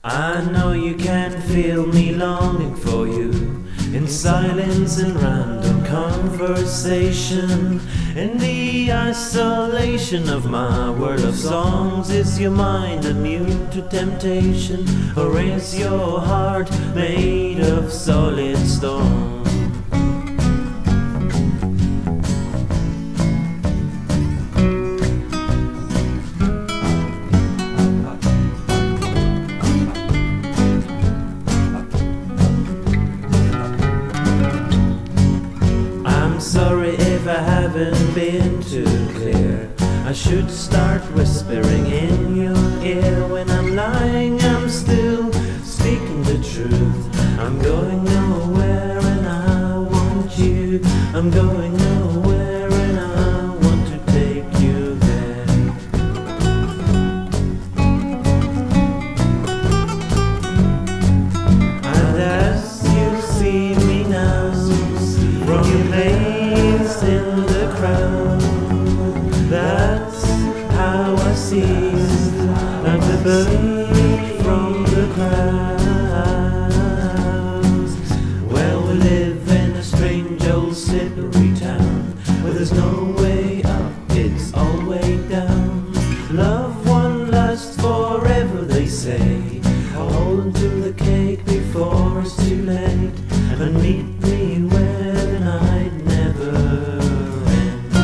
I know you can feel me longing for you in silence and random conversation. In the isolation of my world of songs, is your mind immune to temptation, or is your heart made of solid stone? Sorry if I haven't been too clear. I should start whispering in your ear. When I'm lying, I'm still speaking the truth. I'm going nowhere and I want you. I'm going nowhere and I want to take you there. And as you see me now, from your place in the crowd, that's how I see, like the bird from the clouds. Well, we live in a strange old slippery town, where there's no way up, it's all way down. Love one lasts forever, they say. Hold on to the cake before it's too late, and meet me where the night never ends.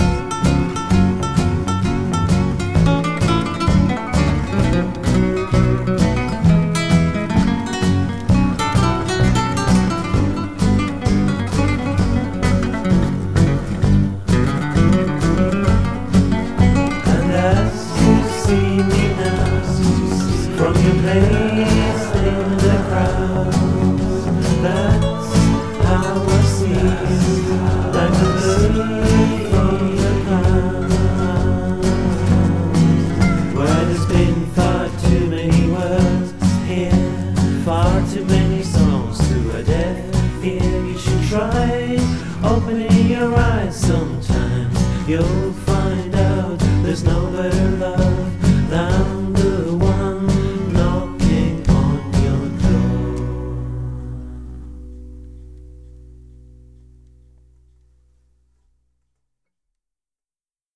And as you see me now, from your place in the crowd, that's how I see, like a bird from the clouds. Well, there's been far too many words here, far too many songs to a deaf ear. You should try opening your eyes sometime. You'll find out there's no better